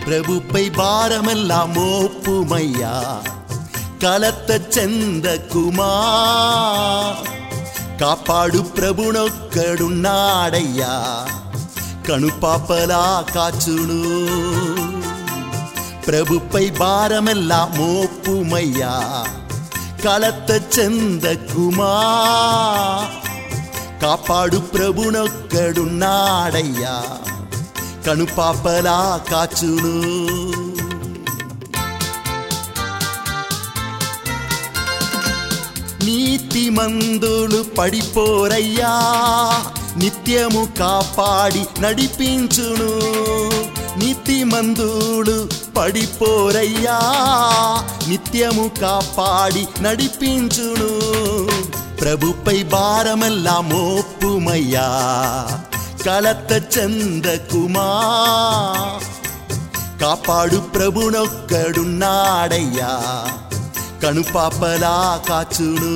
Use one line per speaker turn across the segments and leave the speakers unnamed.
ప్రభుపై భారమెల్లా మోపుమయ్యా కలత చెందకుమా కాపాడు ప్రభునొక్కడున్నాడయ్యా కనుపాపలా కాచును ప్రభుపై భారమెల్లా మోపుమయ్యా కలత చెందకుమా కాపాడు ప్రభునొక్కడున్నాడయ్యా కనుపాపలా కాచును నీతిమంతులు పడిపోరయ్యా నిత్యము కాపాడి నడిపించును నీతిమంతులు పడిపోరయ్యా నిత్యము కాపాడి నడిపించును ప్రభుపై భారమెల్లా మోపుమయ్యా కలత చెందకుమా కాపాడు ప్రభునొక్కడున్నాడయ్యా కనుపాపలా కాచును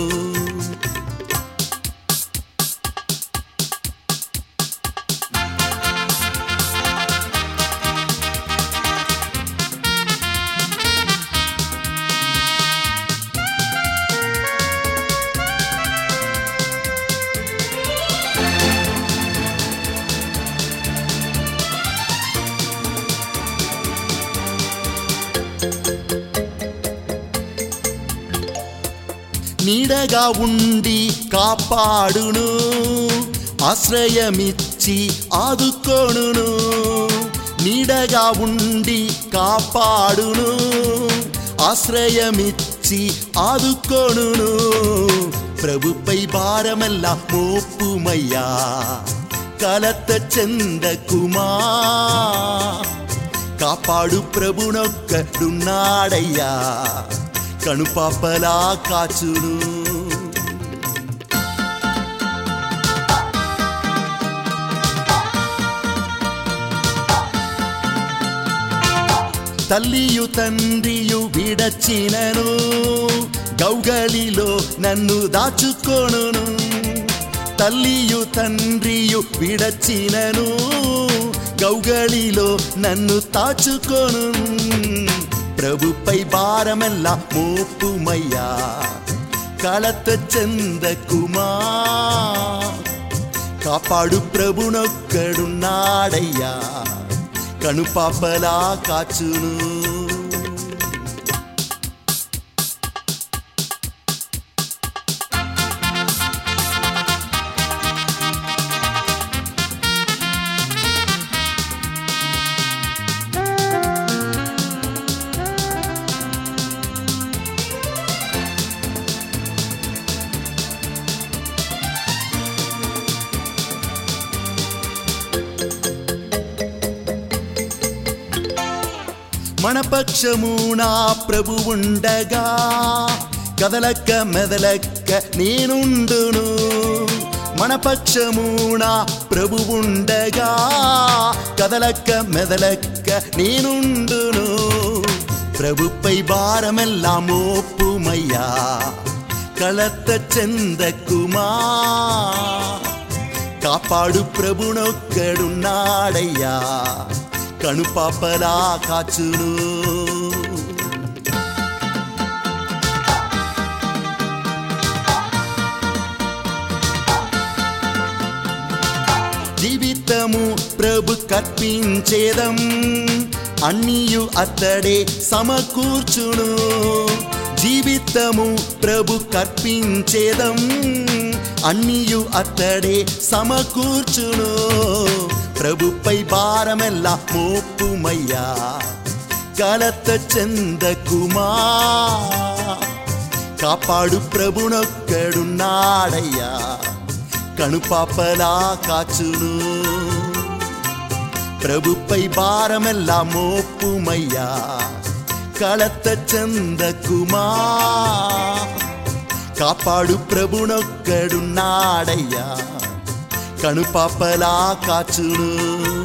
నీడగా ఉండి కాపాడును ఆశ్రయమిచ్చి ఆదుకొనును నీడగా ఉండి కాపాడును ఆశ్రయమిచ్చి ఆదుకొనును ప్రభుపై భారమెల్లా మోపుమయ్యా కలత చెందకుమా కాపాడు ప్రభునొక్కడున్నాడయ్యా కనుపాపలా కాచును తల్లియు తండ్రియు విడచినను గౌగలిలో నన్ను దాచుకొనును తల్లియు తండ్రియు విడచినను గౌగలిలో నన్ను దాచుకొనును ప్రభుపై భారమెల్లా మోపుమయ్యా కలత చెందకుమా కాపాడు ప్రభునొక్కడున్నాడయ్యా కనుపాపలా కాచును మన పక్షము నా ప్రభు ఉండగా కదలక్క మెదలక్క నేనుండును మన పక్షము నా ప్రభు ఉండగా కదలక్క మెదలక్క నేనుండును ప్రభుపై భారమెల్లా మోపుమయ్యా కలత చెందకుమా కాపాడు ప్రభునొక్కడున్నాడయ్యా కనుపాపలా కాచును జీవితము ప్రభు కర్పించేదం అన్నియు అతడే సమకూర్చును జీవితము ప్రభు కర్పించేదం అన్నియు అతడే సమకూర్చును ప్రభుపై భారమెల్లా మోపుమయ్యా కలత చెందకుమా కాపాడు ప్రభునొక్కడున్నాడయ్యా కనుపాపలా కాచును ప్రభుపై భారమెల్లా మోపుమయ్యా కలత చెందకుమా కాపాడు ప్రభునొక్కడున్నాడయ్యా కనుపాపలా కాచును